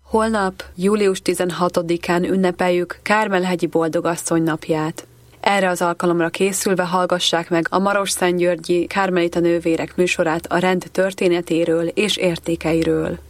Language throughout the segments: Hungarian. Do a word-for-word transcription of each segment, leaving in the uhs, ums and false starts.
Holnap, július tizenhatodikán ünnepeljük Kármel-hegyi Boldogasszony napját. Erre az alkalomra készülve hallgassák meg a Marosszentgyörgyi Kármelita nővérek műsorát a rend történetéről és értékeiről.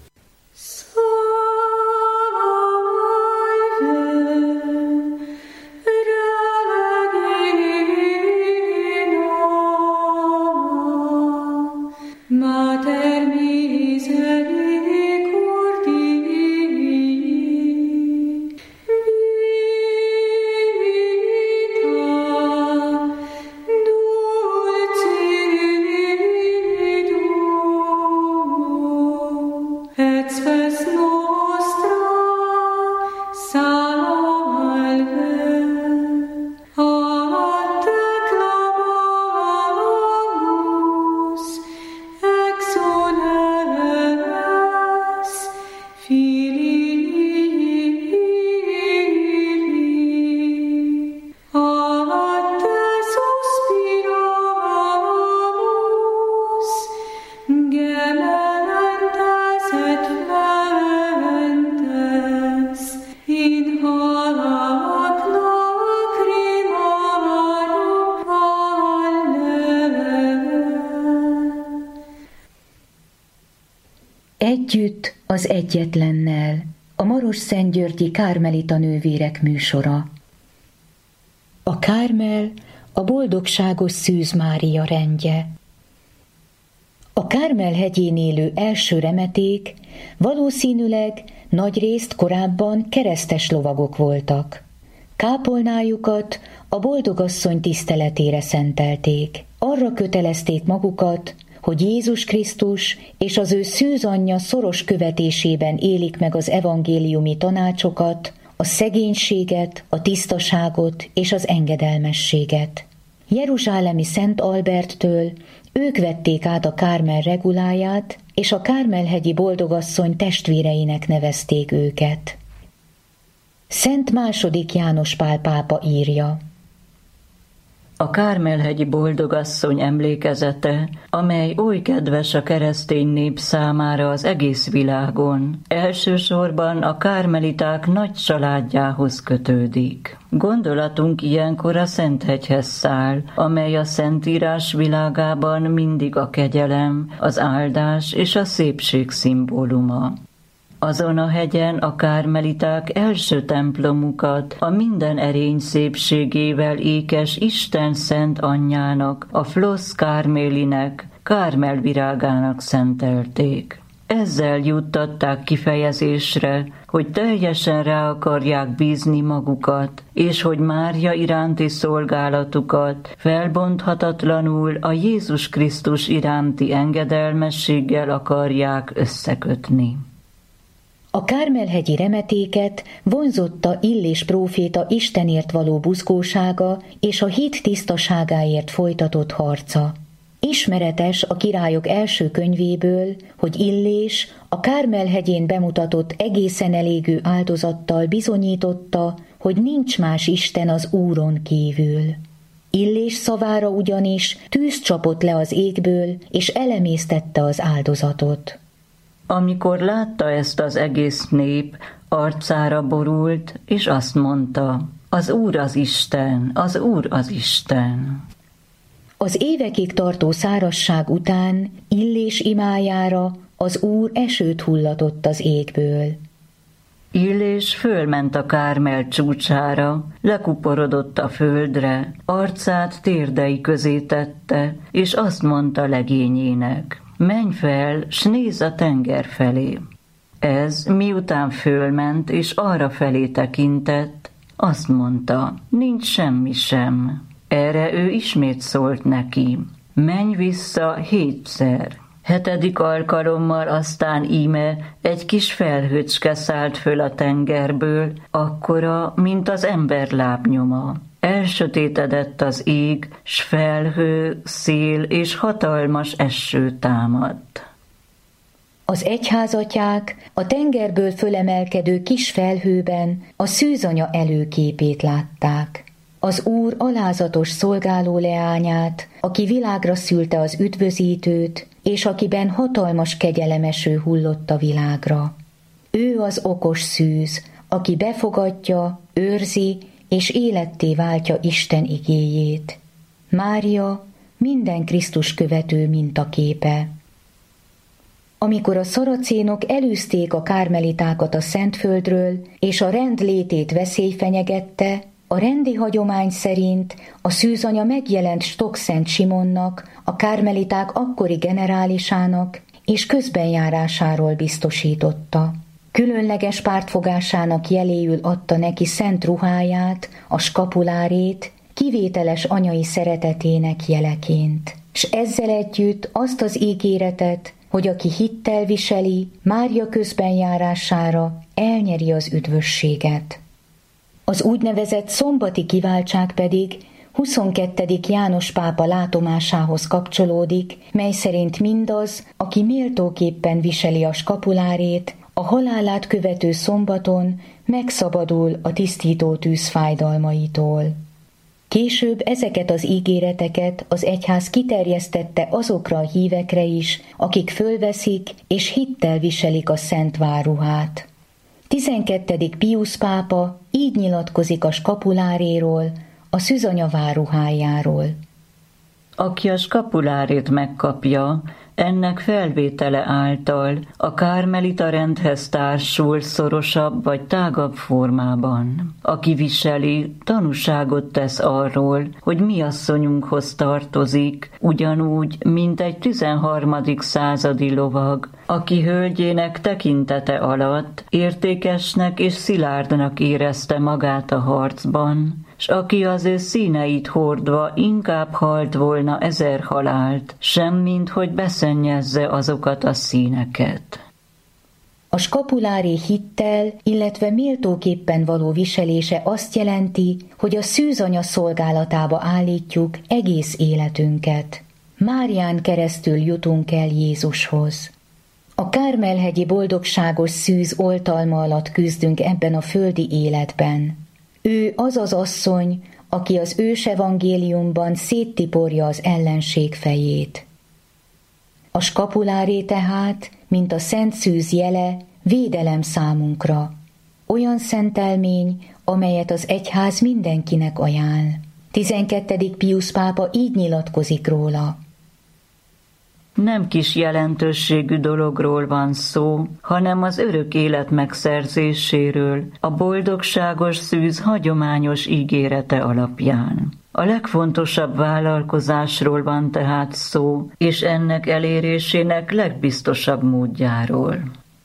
Együtt az Egyetlennel, a Marosszentgyörgyi Kármelita nővérek műsora. A Kármel a boldogságos Szűz Mária rendje. A Kármel hegyén élő első remeték valószínűleg nagyrészt korábban keresztes lovagok voltak. Kápolnájukat a Boldogasszony tiszteletére szentelték. Arra kötelezték magukat, hogy Jézus Krisztus és az ő szűz anyja szoros követésében élik meg az evangéliumi tanácsokat, a szegénységet, a tisztaságot és az engedelmességet. Jeruzsálemi Szent Alberttől ők vették át a Kármel reguláját, és a Kármel-hegyi Boldogasszony testvéreinek nevezték őket. Szent második János Pál pápa írja: A Kármel-hegyi Boldogasszony emlékezete, amely oly kedves a keresztény nép számára az egész világon, elsősorban a kármeliták nagy családjához kötődik. Gondolatunk ilyenkor a Szenthegyhez száll, amely a Szentírás világában mindig a kegyelem, az áldás és a szépség szimbóluma. Azon a hegyen a kármeliták első templomukat a minden erény szépségével ékes Isten szent anyjának, a Flos Kármélinek, Kármel virágának szentelték. Ezzel juttatták kifejezésre, hogy teljesen rá akarják bízni magukat, és hogy Mária iránti szolgálatukat felbonthatatlanul a Jézus Krisztus iránti engedelmességgel akarják összekötni. A Kármel-hegyi remetéket vonzotta Illés próféta Istenért való buzgósága és a hit tisztaságáért folytatott harca. Ismeretes a királyok első könyvéből, hogy Illés a Kármel-hegyén bemutatott egészen elégű áldozattal bizonyította, hogy nincs más Isten az Úron kívül. Illés szavára ugyanis tűz csapott le az égből, és elemésztette az áldozatot. Amikor látta ezt az egész nép, arcára borult, és azt mondta: az Úr az Isten, az Úr az Isten. Az évekig tartó szárazság után Illés imájára az Úr esőt hullatott az égből. Illés fölment a Kármel csúcsára, lekuporodott a földre, arcát térdei közé tette, és azt mondta legényének: menj fel, s nézz a tenger felé. Ez miután fölment és arra felé tekintett, azt mondta: nincs semmi sem. Erre ő ismét szólt neki: menj vissza hétszer. Hetedik alkalommal aztán íme egy kis felhőcske szállt föl a tengerből, akkora, mint az ember lábnyoma. Elsötétedett az ég, s felhő, szél és hatalmas eső támadt. Az egyházatyák a tengerből fölemelkedő kis felhőben a szűzanya előképét látták. Az Úr alázatos szolgáló leányát, aki világra szülte az üdvözítőt, és akiben hatalmas kegyelemeső hullott a világra. Ő az okos szűz, aki befogadja, őrzi és életté váltja Isten igéjét. Mária minden Krisztus követő mintaképe. Amikor a szaracénok elűzték a kármelitákat a Szentföldről, és a rend létét veszély fenyegette, a rendi hagyomány szerint a szűzanya megjelent Stokszent Simonnak, a kármeliták akkori generálisának és közbenjárásáról biztosította. Különleges pártfogásának jeléül adta neki szent ruháját, a skapulárét, kivételes anyai szeretetének jeleként. S ezzel együtt azt az ígéretet, hogy aki hittel viseli, Mária közbenjárására elnyeri az üdvösséget. Az úgynevezett szombati kiváltság pedig huszonkettedik János pápa látomásához kapcsolódik, mely szerint mindaz, aki méltóképpen viseli a skapulárét, a halálát követő szombaton megszabadul a tisztító tűz fájdalmaitól. Később ezeket az ígéreteket az egyház kiterjesztette azokra a hívekre is, akik fölveszik és hittel viselik a szent várruhát. tizenkettedik Piusz pápa így nyilatkozik a skapuláréról, a szűzanya várruhájáról. Aki a skapulárét megkapja, ennek felvétele által a kármelita rendhez társul szorosabb vagy tágabb formában. Aki viseli, tanúságot tesz arról, hogy mi asszonyunkhoz tartozik, ugyanúgy, mint egy tizenharmadik századi lovag, aki hölgyének tekintete alatt értékesnek és szilárdnak érezte magát a harcban, s aki az ő színeit hordva inkább halt volna ezer halált, semmint hogy beszennyezze azokat a színeket. A skapulári hittel, illetve méltóképpen való viselése azt jelenti, hogy a szűzanya szolgálatába állítjuk egész életünket. Márián keresztül jutunk el Jézushoz. A Kármel-hegyi boldogságos szűz oltalma alatt küzdünk ebben a földi életben. Ő az az asszony, aki az ős evangéliumban széttiporja az ellenség fejét. A skapuláré tehát, mint a szent szűz jele, védelem számunkra. Olyan szentelmény, amelyet az egyház mindenkinek ajánl. tizenkettedik Piusz pápa így nyilatkozik róla. Nem kis jelentőségű dologról van szó, hanem az örök élet megszerzéséről, a boldogságos szűz hagyományos ígérete alapján. A legfontosabb vállalkozásról van tehát szó, és ennek elérésének legbiztosabb módjáról.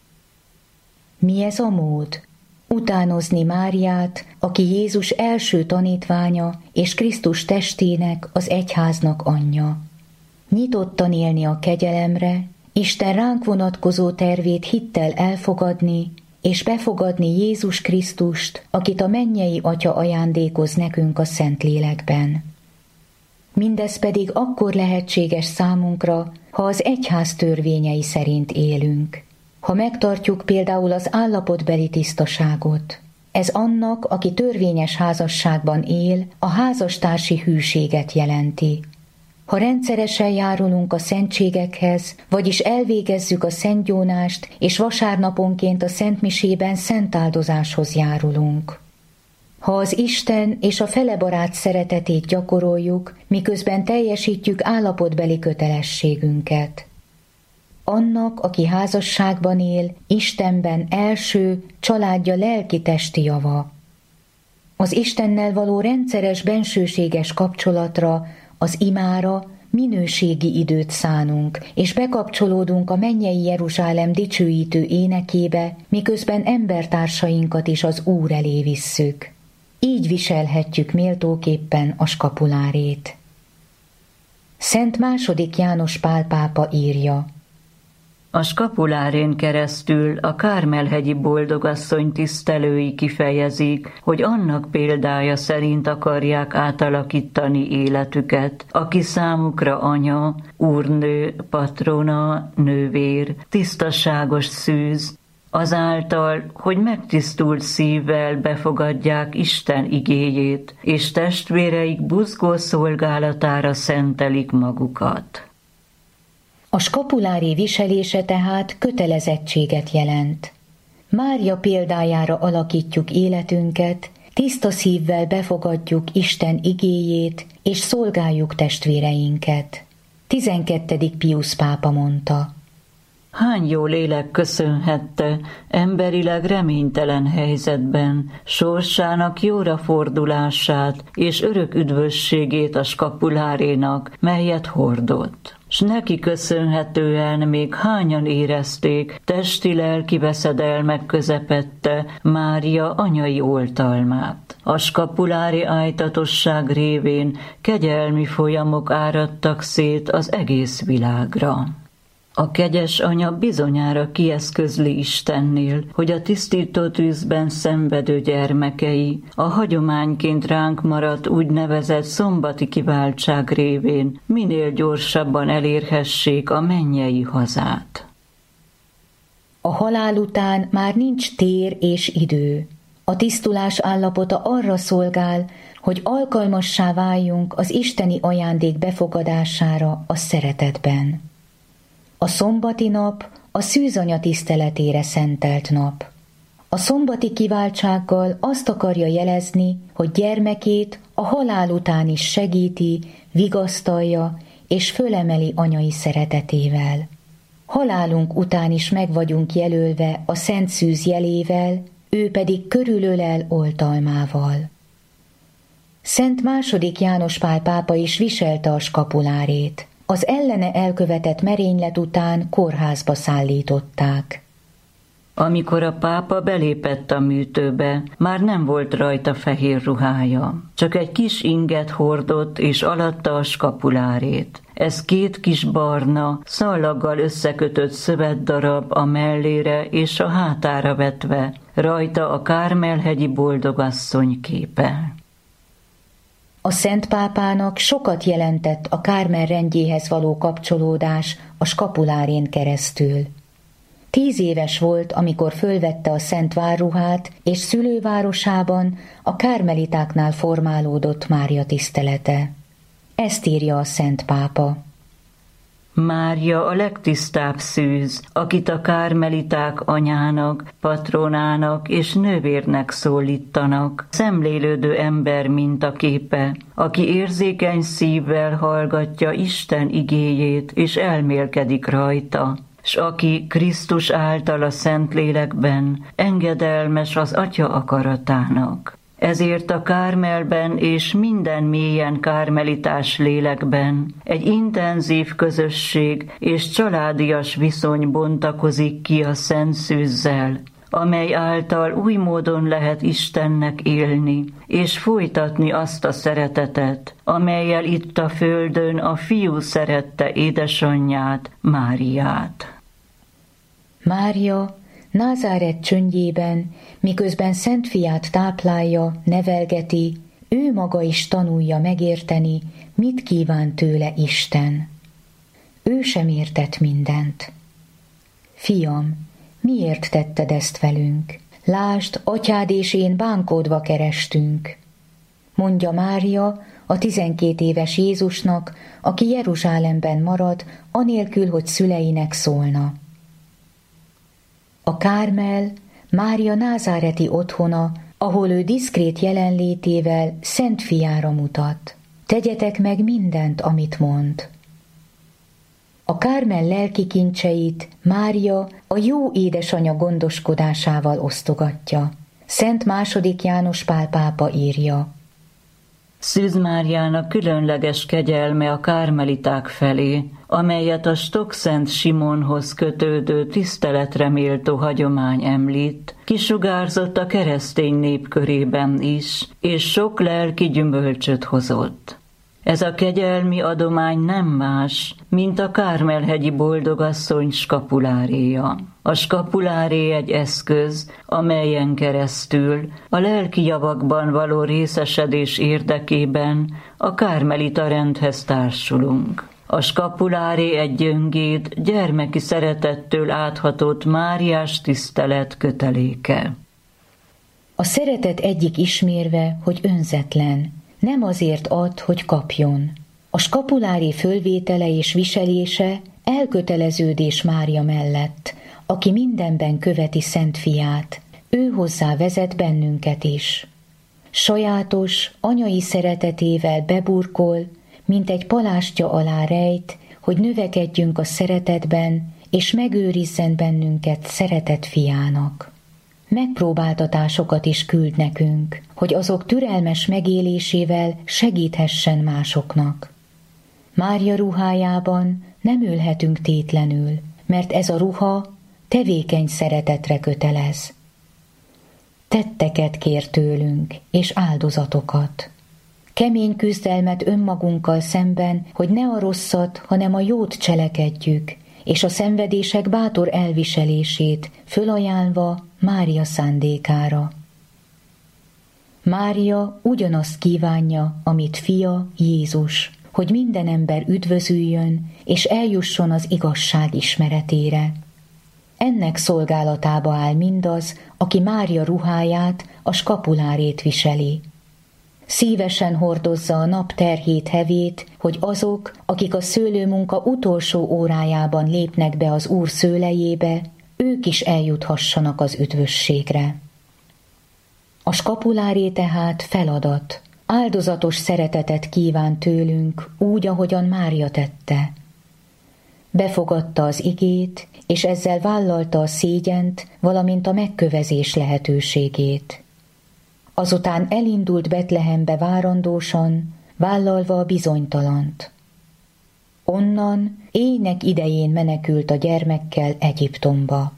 Mi ez a mód? Utánozni Máriát, aki Jézus első tanítványa és Krisztus testének, az egyháznak anyja. Nyitottan élni a kegyelemre, Isten ránk vonatkozó tervét hittel elfogadni, és befogadni Jézus Krisztust, akit a mennyei Atya ajándékoz nekünk a Szentlélekben. Mindez pedig akkor lehetséges számunkra, ha az egyház törvényei szerint élünk. Ha megtartjuk például az állapotbeli tisztaságot. Ez annak, aki törvényes házasságban él, a házastársi hűséget jelenti. Ha rendszeresen járulunk a szentségekhez, vagyis elvégezzük a szentgyónást, és vasárnaponként a szentmisében szentáldozáshoz járulunk. Ha az Isten és a felebarát szeretetét gyakoroljuk, miközben teljesítjük állapotbeli kötelességünket. Annak, aki házasságban él, Istenben első, családja lelki-testi java. Az Istennel való rendszeres bensőséges kapcsolatra, az imára minőségi időt szánunk, és bekapcsolódunk a mennyei Jeruzsálem dicsőítő énekébe, miközben embertársainkat is az Úr elé visszük. Így viselhetjük méltóképpen a skapulárét. Szent második János Pál pápa írja: A skapulárén keresztül a Kármel-hegyi boldogasszony tisztelői kifejezik, hogy annak példája szerint akarják átalakítani életüket, aki számukra anya, úrnő, patrona, nővér, tisztaságos szűz, azáltal, hogy megtisztult szívvel befogadják Isten igéjét, és testvéreik buzgó szolgálatára szentelik magukat. A skapulári viselése tehát kötelezettséget jelent. Mária példájára alakítjuk életünket, tiszta szívvel befogadjuk Isten igéjét, és szolgáljuk testvéreinket. tizenkettedik Piusz pápa mondta. Hány jó lélek köszönhette emberileg reménytelen helyzetben sorsának jóra fordulását és örök üdvösségét a skapulárénak, melyet hordott. S neki köszönhetően még hányan érezték testi-lelki veszedelmek közepette Mária anyai oltalmát. A skapulári ájtatosság révén kegyelmi folyamok áradtak szét az egész világra. A kegyes anya bizonyára kieszközli Istennél, hogy a tisztító tűzben szenvedő gyermekei a hagyományként ránk maradt úgynevezett szombati kiváltság révén minél gyorsabban elérhessék a mennyei hazát. A halál után már nincs tér és idő. A tisztulás állapota arra szolgál, hogy alkalmassá váljunk az isteni ajándék befogadására a szeretetben. A szombati nap a szűzanya tiszteletére szentelt nap. A szombati kiváltsággal azt akarja jelezni, hogy gyermekét a halál után is segíti, vigasztalja és fölemeli anyai szeretetével. Halálunk után is meg vagyunk jelölve a szent szűz jelével, ő pedig körülölel oltalmával. Szent második János Pál pápa is viselte a skapulárét. Az ellene elkövetett merénylet után kórházba szállították. Amikor a pápa belépett a műtőbe, már nem volt rajta fehér ruhája. Csak egy kis inget hordott, és alatta a skapulárét. Ez két kis barna, szallaggal összekötött szövetdarab a mellére és a hátára vetve, rajta a Kármel-hegyi boldogasszony képe. A Szent Pápának sokat jelentett a Kármel rendjéhez való kapcsolódás a skapulárén keresztül. Tíz éves volt, amikor fölvette a szent várruhát, és szülővárosában a kármelitáknál formálódott Mária tisztelete. Ezt írja a Szent Pápa. Mária a legtisztább szűz, akit a kármeliták anyának, patronának és nővérnek szólítanak, szemlélődő ember mintaképe, aki érzékeny szívvel hallgatja Isten igéjét és elmélkedik rajta, s aki Krisztus által a Szentlélekben engedelmes az Atya akaratának. Ezért a Kármelben és minden mélyen kármelitás lélekben egy intenzív közösség és családias viszony bontakozik ki a szent szűzzel, amely által új módon lehet Istennek élni, és folytatni azt a szeretetet, amellyel itt a földön a Fiú szerette édesanyját, Máriát. Mária Názáret csöndjében, miközben Szent Fiát táplálja, nevelgeti, ő maga is tanulja megérteni, mit kíván tőle Isten. Ő sem értett mindent. Fiam, miért tetted ezt velünk? Lásd, atyád és én bánkódva kerestünk. Mondja Mária a tizenkét éves Jézusnak, aki Jeruzsálemben marad, anélkül, hogy szüleinek szólna. A Kármel Mária názáreti otthona, ahol ő diszkrét jelenlétével Szent Fiára mutat. Tegyetek meg mindent, amit mond. A Kármel lelki kincseit Mária a jó édesanya gondoskodásával osztogatja. Szent második János Pál pápa írja. Szűz Máriának különleges kegyelme a kármeliták felé, amelyet a Stokkszent Simonhoz kötődő tiszteletre méltó hagyomány említ, kisugárzott a keresztény nép körében is, és sok lelki gyümölcsöt hozott. Ez a kegyelmi adomány nem más, mint a Kármel-hegyi boldogasszony skapuláréja. A skapuláré egy eszköz, amelyen keresztül a lelki javakban való részesedés érdekében a kármelita rendhez társulunk. A skapuláré egy gyöngéd, gyermeki szeretettől áthatott Máriás tisztelet köteléke. A szeretet egyik ismérve, hogy önzetlen, nem azért ad, hogy kapjon. A skapuláré fölvétele és viselése elköteleződés Mária mellett, aki mindenben követi Szent Fiát, ő hozzá vezet bennünket is. Sajátos, anyai szeretetével beburkol, mint egy palástja alá rejt, hogy növekedjünk a szeretetben, és megőrizzen bennünket szeretett fiának. Megpróbáltatásokat is küld nekünk, hogy azok türelmes megélésével segíthessen másoknak. Mária ruhájában nem ülhetünk tétlenül, mert ez a ruha tevékeny szeretetre kötelez. Tetteket kér tőlünk, és áldozatokat. Kemény küzdelmet önmagunkkal szemben, hogy ne a rosszat, hanem a jót cselekedjük, és a szenvedések bátor elviselését fölajánlva Mária szándékára. Mária ugyanazt kívánja, amit fia, Jézus, hogy minden ember üdvözüljön, és eljusson az igazság ismeretére. Ennek szolgálatába áll mindaz, aki Mária ruháját, a skapulárét viseli. Szívesen hordozza a nap terhét hevét, hogy azok, akik a szőlőmunka utolsó órájában lépnek be az Úr szőlejébe, ők is eljuthassanak az üdvösségre. A skapuláré tehát feladat, áldozatos szeretetet kíván tőlünk, úgy, ahogyan Mária tette. Befogadta az igét, és ezzel vállalta a szégyent, valamint a megkövezés lehetőségét. Azután elindult Betlehembe várandósan, vállalva a bizonytalant. Onnan éjnek idején menekült a gyermekkel Egyiptomba.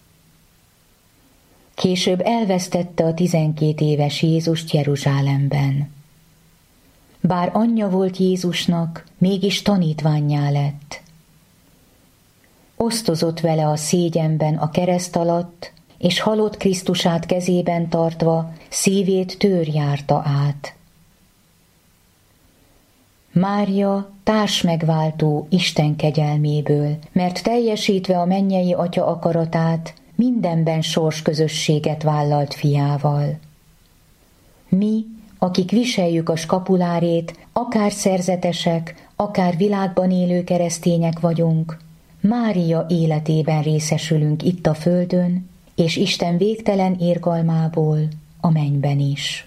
Később elvesztette a tizenkét éves Jézust Jeruzsálemben. Bár anyja volt Jézusnak, mégis tanítvánnyá lett. Osztozott vele a szégyenben a kereszt alatt, és halott Krisztusát kezében tartva szívét tőr járta át. Mária társmegváltó Isten kegyelméből, mert teljesítve a mennyei Atya akaratát, mindenben sorsközösséget vállalt fiával. Mi, akik viseljük a skapulárét, akár szerzetesek, akár világban élő keresztények vagyunk, Mária életében részesülünk itt a földön, és Isten végtelen irgalmából a mennyben is.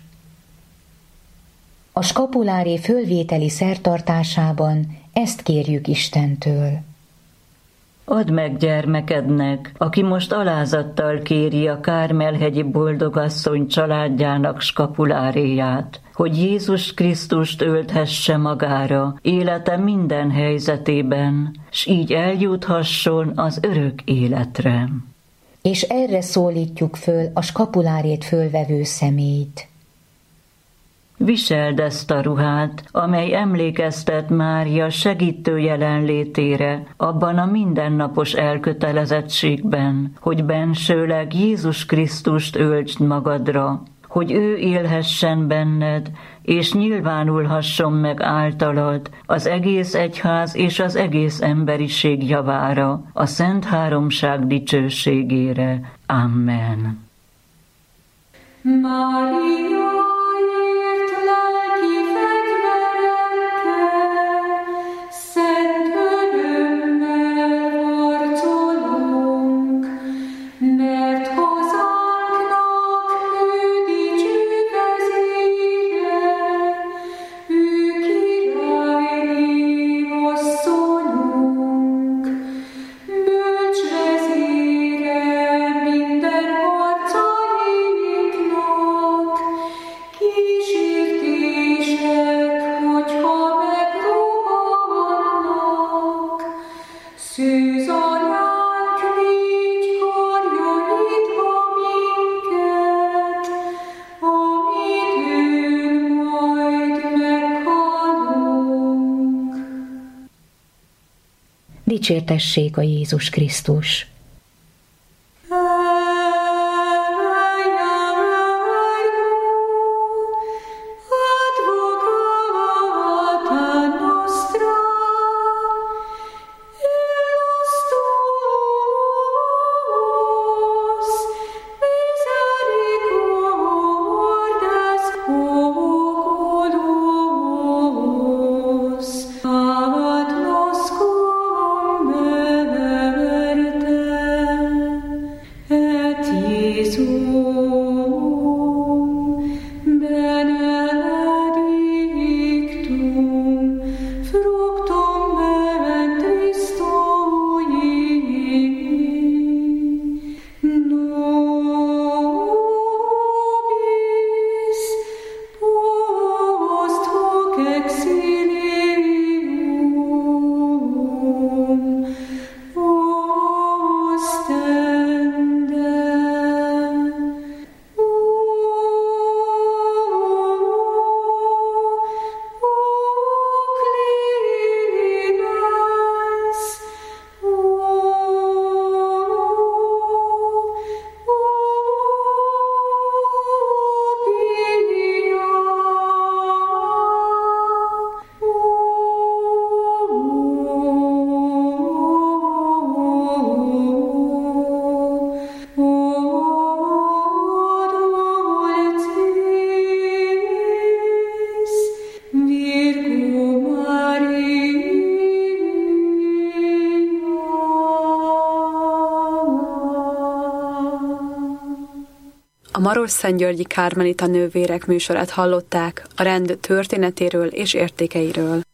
A skapuláré fölvételi szertartásában ezt kérjük Istentől. Add meg gyermekednek, aki most alázattal kéri a Kármel-hegyi boldogasszony családjának skapuláréját, hogy Jézus Krisztust ölthesse magára élete minden helyzetében, s így eljuthasson az örök életre. És erre szólítjuk föl a skapulárét fölvevő személyt. Viseld ezt a ruhát, amely emlékeztet Mária segítő jelenlétére abban a mindennapos elkötelezettségben, hogy bensőleg Jézus Krisztust öltsd magadra, hogy ő élhessen benned, és nyilvánulhasson meg általad az egész egyház és az egész emberiség javára, a Szent Háromság dicsőségére. Amen. Mária! Dicsértessék a Jézus Krisztus! Amat nos cum verte a Marosszentgyörgyi Kármelita nővérek műsorát hallották a rend történetéről és értékeiről.